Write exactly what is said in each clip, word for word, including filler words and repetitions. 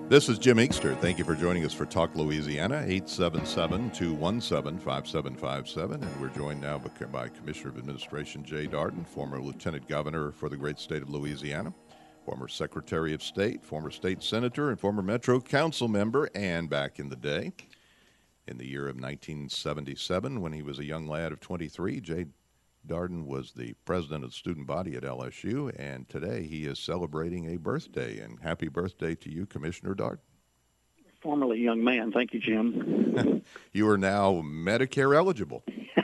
This is Jim Inkster. Thank you for joining us for Talk Louisiana, eight seven seven, two one seven, five seven five seven. And we're joined now by Commissioner of Administration Jay Darden, former Lieutenant Governor for the great state of Louisiana, former Secretary of State, former State Senator, and former Metro Council member. And back in the day, in the year of nineteen seventy-seven, when he was a young lad of twenty-three, Jay Darden was the president of the student body at L S U, and today he is celebrating a birthday. And happy birthday to you, Commissioner Darden. Formerly young man. Thank you, Jim. You are now Medicare eligible.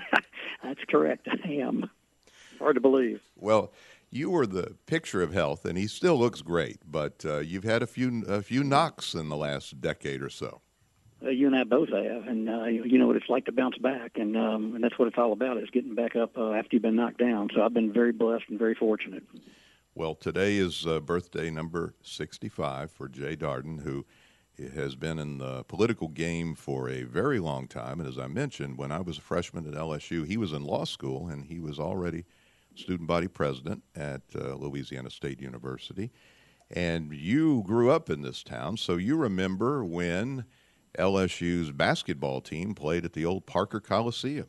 That's correct. I am. Hard to believe. Well, you were the picture of health, and he still looks great, but uh, you've had a few a few knocks in the last decade or so. Uh, you and I both have, and uh, you, you know what it's like to bounce back, and um, and that's what it's all about, is getting back up uh, after you've been knocked down. So I've been very blessed and very fortunate. Well, today is uh, birthday number sixty-five for Jay Darden, who has been in the political game for a very long time. And as I mentioned, when I was a freshman at L S U, he was in law school, and he was already student body president at uh, Louisiana State University. And you grew up in this town, so you remember when L S U's basketball team played at the old Parker Coliseum.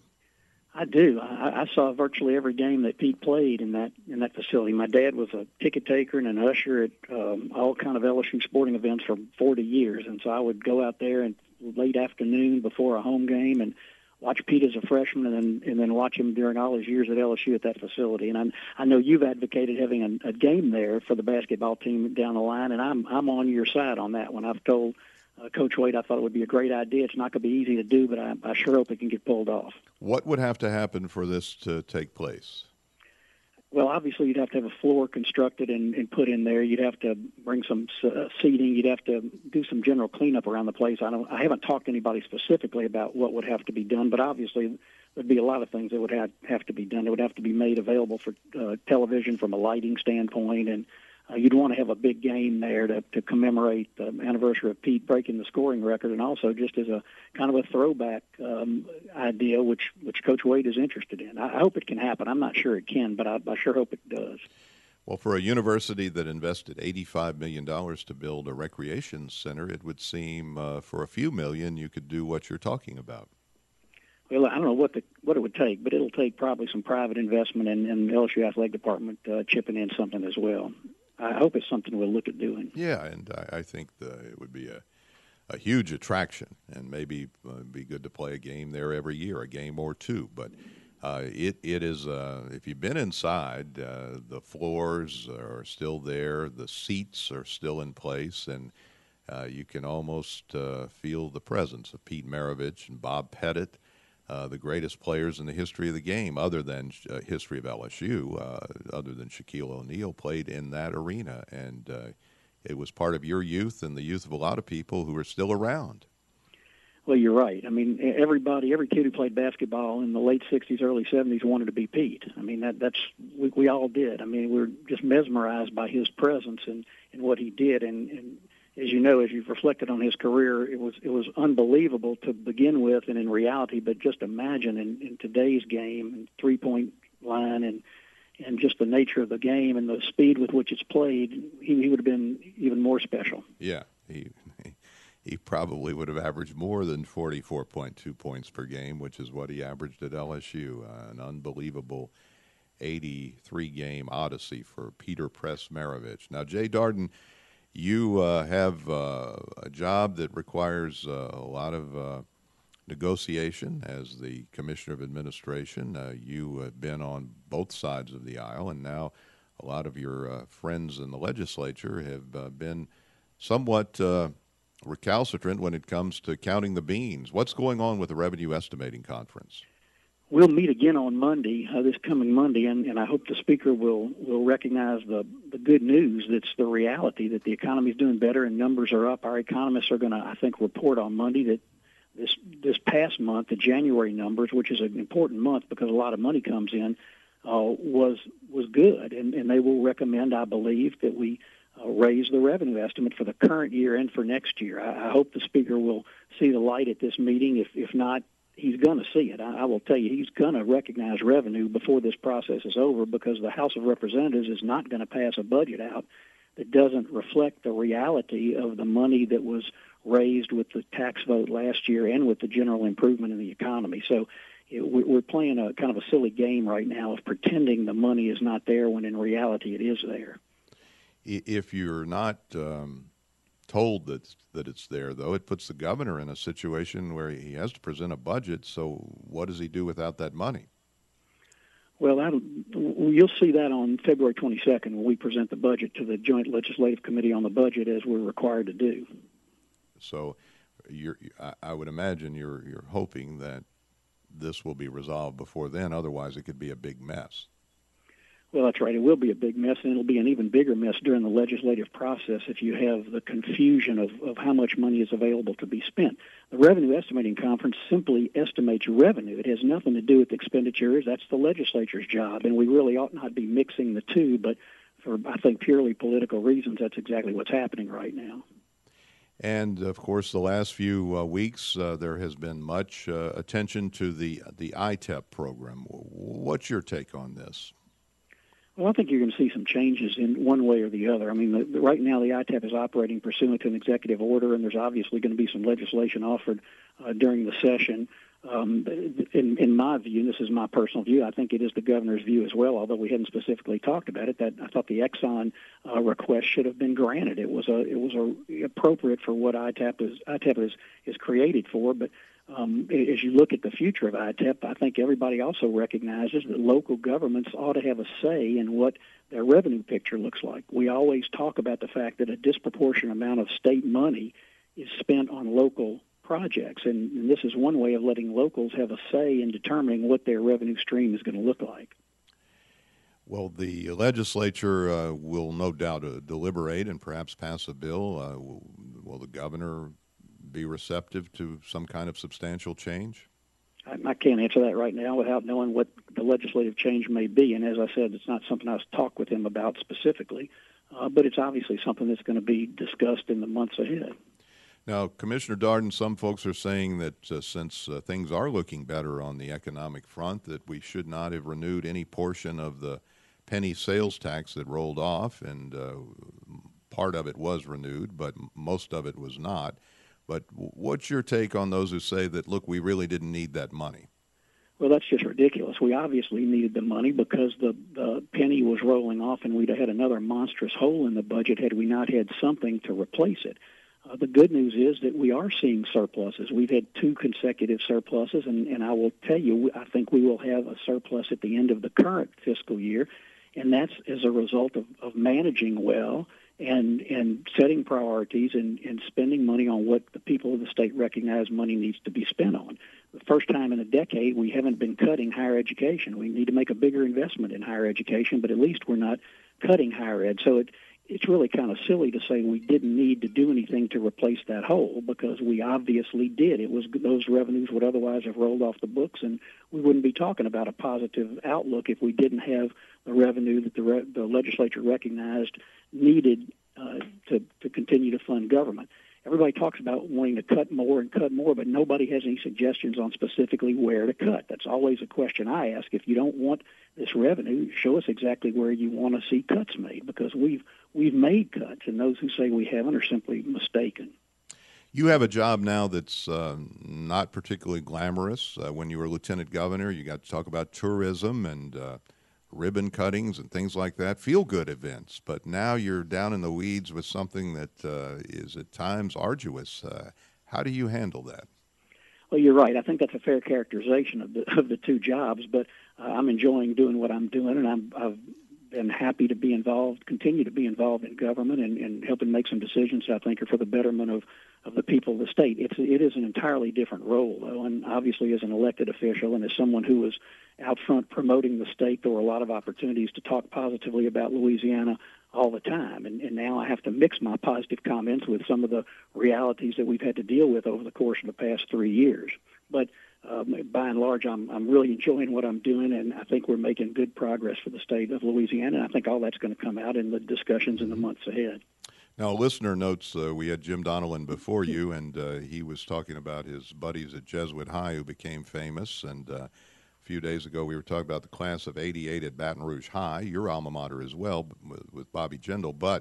I do. I, I saw virtually every game that Pete played in that in that facility. My dad was a ticket taker and an usher at um, all kind of L S U sporting events for forty years, and so I would go out there and late afternoon before a home game and watch Pete as a freshman, and then and then watch him during all his years at L S U at that facility. And I I know you've advocated having a, a game there for the basketball team down the line, and I'm I'm on your side on that one. I've told Uh, Coach Wade, I thought it would be a great idea. It's not going to be easy to do, but I, I sure hope it can get pulled off. What would have to happen for this to take place? Well, obviously, you'd have to have a floor constructed and, and put in there. You'd have to bring some uh, seating. You'd have to do some general cleanup around the place. I don't. I haven't talked to anybody specifically about what would have to be done, but obviously there'd be a lot of things that would have, have to be done. It would have to be made available for uh, television from a lighting standpoint, and Uh, you'd want to have a big game there to, to commemorate the anniversary of Pete breaking the scoring record, and also just as a kind of a throwback um, idea, which, which Coach Wade is interested in. I, I hope it can happen. I'm not sure it can, but I, I sure hope it does. Well, for a university that invested eighty-five million dollars to build a recreation center, it would seem uh, for a few million you could do what you're talking about. Well, I don't know what the what it would take, but it'll take probably some private investment and, and the L S U Athletic Department uh, chipping in something as well. I hope it's something we'll look at doing. Yeah, and I, I think the, it would be a, a huge attraction, and maybe uh, be good to play a game there every year, a game or two. But uh, it it is uh, if you've been inside, uh, the floors are still there, the seats are still in place, and uh, you can almost uh, feel the presence of Pete Maravich and Bob Pettit. Uh, the greatest players in the history of the game, other than uh, history of L S U, uh, other than Shaquille O'Neal, played in that arena. And uh, it was part of your youth and the youth of a lot of people who are still around. Well, you're right. I mean, everybody, every kid who played basketball in the late sixties, early seventies wanted to be Pete. I mean, that, that's we, we all did. I mean, we were just mesmerized by his presence and, and what he did. And, and as you know, as you've reflected on his career, it was it was unbelievable to begin with and in reality, but just imagine in, in today's game and three-point line and and just the nature of the game and the speed with which it's played, he, he would have been even more special. Yeah, he he probably would have averaged more than forty-four point two points per game, which is what he averaged at L S U, uh, an unbelievable eighty-three game odyssey for Peter Press Maravich. Now, Jay Darden, you uh, have uh, a job that requires uh, a lot of uh, negotiation as the Commissioner of Administration. Uh, you have been on both sides of the aisle, and now a lot of your uh, friends in the legislature have uh, been somewhat uh, recalcitrant when it comes to counting the beans. What's going on with the Revenue Estimating Conference? We'll meet again on Monday, uh, this coming Monday, and, and I hope the Speaker will, will recognize the, the good news that's the reality, that the economy is doing better and numbers are up. Our economists are going to, I think, report on Monday that this this past month, the January numbers, which is an important month because a lot of money comes in, uh, was was good, and, and they will recommend, I believe, that we uh, raise the revenue estimate for the current year and for next year. I, I hope the Speaker will see the light at this meeting. If if not, he's going to see it. I, I will tell you, he's going to recognize revenue before this process is over, because the House of Representatives is not going to pass a budget out that doesn't reflect the reality of the money that was raised with the tax vote last year and with the general improvement in the economy. So it, we're playing a kind of a silly game right now of pretending the money is not there when in reality it is there. If you're not um, told that that it's there, though, it puts the governor in a situation where he has to present a budget. So what does he do without that money? Well, that'll, you'll see that on February twenty-second when we present the budget to the Joint Legislative Committee on the Budget, as we're required to do. So you're, I would imagine you're you're hoping that this will be resolved before then. Otherwise, it could be a big mess. Well, that's right. It will be a big mess, and it'll be an even bigger mess during the legislative process if you have the confusion of, of how much money is available to be spent. The Revenue Estimating Conference simply estimates revenue. It has nothing to do with expenditures. That's the legislature's job, and we really ought not be mixing the two, but for, I think, purely political reasons, that's exactly what's happening right now. And, of course, the last few uh, weeks, uh, there has been much uh, attention to the, the I T E P program. What's your take on this? Well, I think you're going to see some changes in one way or the other. I mean, the, the, right now the I T E P is operating pursuant to an executive order, and there's obviously going to be some legislation offered uh, during the session. Um, in, in my view, and this is my personal view, I think it is the governor's view as well, although we hadn't specifically talked about it, that I thought the Exxon uh, request should have been granted. It was a, it was a, appropriate for what I T E P is, I T E P is, is created for, but Um, as you look at the future of I T E P, I think everybody also recognizes that local governments ought to have a say in what their revenue picture looks like. We always talk about the fact that a disproportionate amount of state money is spent on local projects, and, and this is one way of letting locals have a say in determining what their revenue stream is going to look like. Well, the legislature uh, will no doubt uh, deliberate and perhaps pass a bill. Uh, will, will the governor be receptive to some kind of substantial change? I, I can't answer that right now without knowing what the legislative change may be. And as I said, it's not something I've talked with him about specifically, uh, but it's obviously something that's going to be discussed in the months ahead. Now, Commissioner Darden, some folks are saying that uh, since uh, things are looking better on the economic front, that we should not have renewed any portion of the penny sales tax that rolled off, and uh, part of it was renewed, but most of it was not. But what's your take on those who say that, look, we really didn't need that money? Well, that's just ridiculous. We obviously needed the money because the, the penny was rolling off, and we'd have had another monstrous hole in the budget had we not had something to replace it. Uh, the good news is that we are seeing surpluses. We've had two consecutive surpluses, and, and I will tell you, I think we will have a surplus at the end of the current fiscal year, and that's as a result of, of managing well and and setting priorities and, and spending money on what the people of the state recognize money needs to be spent on. The first time in a decade, we haven't been cutting higher education. We need to make a bigger investment in higher education, but at least we're not cutting higher ed. So it it's really kind of silly to say we didn't need to do anything to replace that hole, because we obviously did. It was those revenues would otherwise have rolled off the books, and we wouldn't be talking about a positive outlook if we didn't have the revenue that the, re- the legislature recognized needed uh, to, to continue to fund government. Everybody talks about wanting to cut more and cut more, but nobody has any suggestions on specifically where to cut. That's always a question I ask. If you don't want this revenue, show us exactly where you want to see cuts made, because we've we've made cuts, and those who say we haven't are simply mistaken. You have a job now that's uh, not particularly glamorous. Uh, when you were lieutenant governor, you got to talk about tourism and uh, ribbon cuttings and things like that, feel-good events. But now you're down in the weeds with something that uh, is at times arduous. Uh, how do you handle that? Well, you're right. I think that's a fair characterization of the of the two jobs, but uh, I'm enjoying doing what I'm doing, and I'm, I've been happy to be involved, continue to be involved in government and, and helping make some decisions that I think are for the betterment of, of the people of the state. It's, it is an entirely different role, though, and obviously as an elected official and as someone who was out front promoting the state, there were a lot of opportunities to talk positively about Louisiana all the time, and, and now I have to mix my positive comments with some of the realities that we've had to deal with over the course of the past three years. But um, by and large, I'm, I'm really enjoying what I'm doing, and I think we're making good progress for the state of Louisiana, and I think all that's going to come out in the discussions in the months ahead. Now, a listener notes uh, we had Jim Donelon before you, and uh, he was talking about his buddies at Jesuit High who became famous, and uh, a few days ago we were talking about the class of eighty-eight at Baton Rouge High, your alma mater as well, with, with Bobby Jindal. But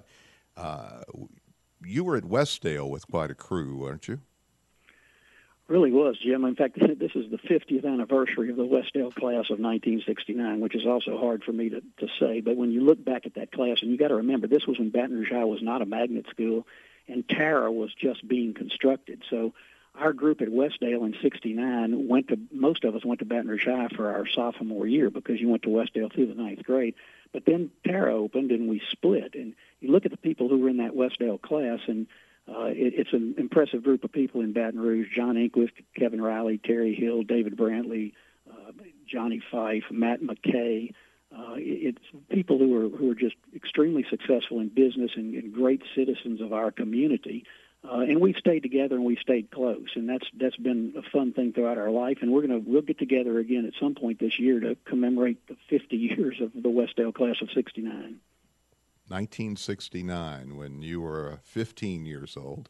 Uh, you were at Westdale with quite a crew, weren't you? Really was, Jim. In fact, this is the fiftieth anniversary of the Westdale class of nineteen sixty-nine, which is also hard for me to, to say. But when you look back at that class, and you got to remember, this was when Baton Rouge High was not a magnet school, and Tara was just being constructed. So our group at Westdale in sixty-nine went to, most of us went to Baton Rouge High for our sophomore year because you went to Westdale through the ninth grade. But then Tara opened and we split. And you look at the people who were in that Westdale class, and uh, it, it's an impressive group of people in Baton Rouge. John Inquist, Kevin Riley, Terry Hill, David Brantley, uh, Johnny Fife, Matt McKay. Uh, it, it's people who are who are just extremely successful in business and, and great citizens of our community. Uh, and we've stayed together and we've stayed close, and that's that's been a fun thing throughout our life. And we're gonna we'll get together again at some point this year to commemorate the fifty years of the Westdale class of sixty-nine. nineteen sixty-nine, when you were fifteen years old,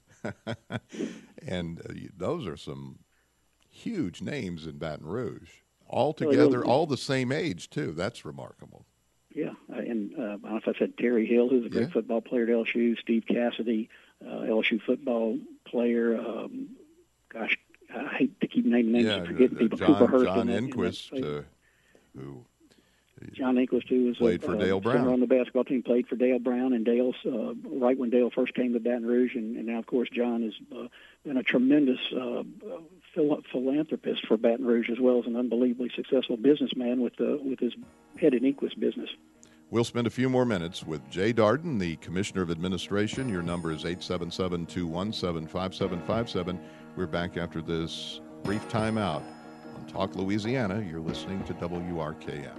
and uh, those are some huge names in Baton Rouge. All together, all the same age too. That's remarkable. Yeah, and uh, I don't know if I said Terry Hill, who's a great yeah. football player at L S U, Steve Cassidy, uh, L S U football player. Um, gosh, I hate to keep naming names yeah, and forgetting people. John, Cooper Hurst John in that, Inquist, in that uh, who John Inquist, who was played a, for uh, Dale Brown on the basketball team, played for Dale Brown, and Dale's uh, right when Dale first came to Baton Rouge, and, and now of course John has uh, been a tremendous uh, phil- philanthropist for Baton Rouge, as well as an unbelievably successful businessman with uh, with his head in Inquist business. We'll spend a few more minutes with Jay Darden, the Commissioner of Administration. Your number is eight seven seven, two one seven, five seven five seven. We're back after this brief timeout on Talk Louisiana. You're listening to W R K F.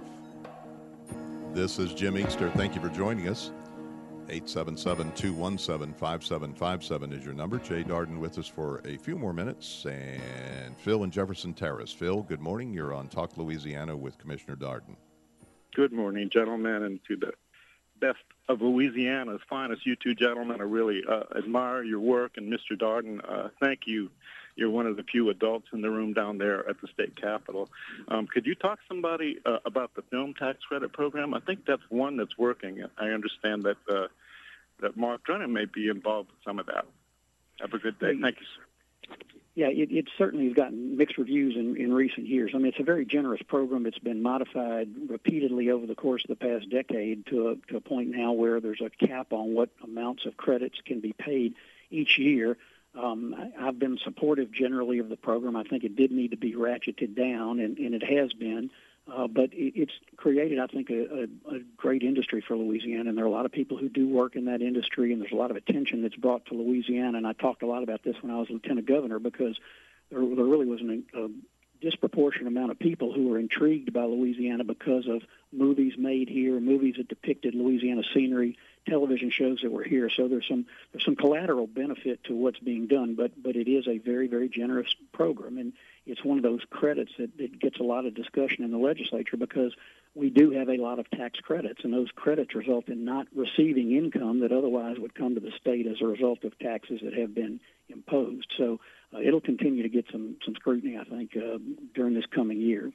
This is Jim Easter. Thank you for joining us. eight seven seven, two one seven, five seven five seven is your number. Jay Darden with us for a few more minutes. And Phil in Jefferson Terrace. Phil, good morning. You're on Talk Louisiana with Commissioner Darden. Good morning, gentlemen, and to the best of Louisiana's finest. You two gentlemen, I really uh, admire your work, and Mister Darden, uh, thank you. You're one of the few adults in the room down there at the state capitol. Um, could you talk to somebody uh, about the film tax credit program? I think that's one that's working. I understand that uh, that Mark Drennan may be involved with some of that. Have a good day. Thank you, sir. Yeah, it, it certainly has gotten mixed reviews in, in recent years. I mean, it's a very generous program. It's been modified repeatedly over the course of the past decade to a, to a point now where there's a cap on what amounts of credits can be paid each year. Um, I, I've been supportive generally of the program. I think it did need to be ratcheted down, and, and it has been. Uh, but it, it's created, I think, a, a, a great industry for Louisiana, and there are a lot of people who do work in that industry, and there's a lot of attention that's brought to Louisiana. And I talked a lot about this when I was lieutenant governor because there, there really was an, a disproportionate amount of people who were intrigued by Louisiana because of movies made here, movies that depicted Louisiana scenery, television shows that were here. So there's some there's some collateral benefit to what's being done, but but it is a very, very generous program. And it's one of those credits that, that gets a lot of discussion in the legislature because we do have a lot of tax credits, and those credits result in not receiving income that otherwise would come to the state as a result of taxes that have been imposed. So uh, it'll continue to get some, some scrutiny, I think, uh, during this coming year.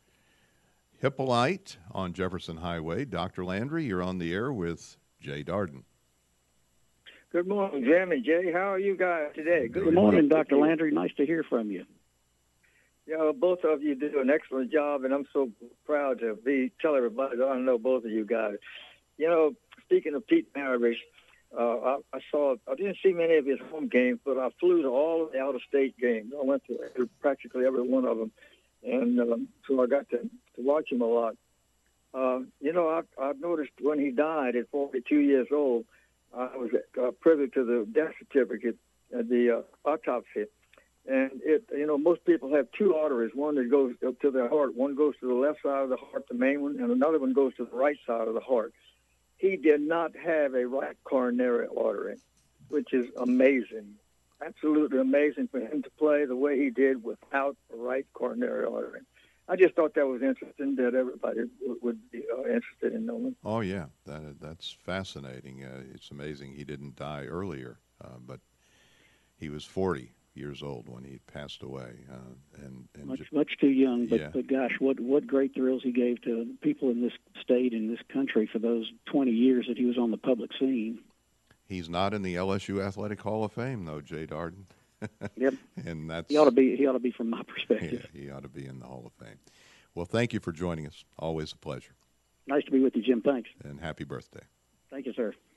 Hippolyte on Jefferson Highway. Doctor Landry, you're on the air with Jay Darden. Good morning, Jim and Jay. How are you guys today? Good, Good morning, Doctor Landry. Nice to hear from you. You know, both of you do an excellent job, and I'm so proud to be tell everybody that I know both of you guys. You know, speaking of Pete Maravich, uh, I, I saw I didn't see many of his home games, but I flew to all of the out-of-state games. I went to practically every one of them, and um, so I got to, to watch him a lot. Uh, you know, I, I've noticed when he died at forty-two years old, I was uh, privy to the death certificate, uh, the uh, autopsy. And, it, you know, most people have two arteries, one that goes up to their heart. One goes to the left side of the heart, the main one, and another one goes to the right side of the heart. He did not have a right coronary artery, which is amazing. Absolutely amazing for him to play the way he did without a right coronary artery. I just thought that was interesting that everybody w- would be uh, interested in knowing. Oh, yeah, that that's fascinating. Uh, it's amazing he didn't die earlier, uh, but he was forty years old when he passed away. Uh, and, and much, just, much too young, but, yeah. but gosh, what, what great thrills he gave to people in this state, in this country, for those twenty years that he was on the public scene. He's not in the L S U Athletic Hall of Fame, though, Jay Darden. Yep. And that's He ought to be. He ought to be from my perspective. Yeah, he ought to be in the Hall of Fame. Well, thank you for joining us. Always a pleasure. Nice to be with you, Jim. Thanks. And happy birthday. Thank you, sir.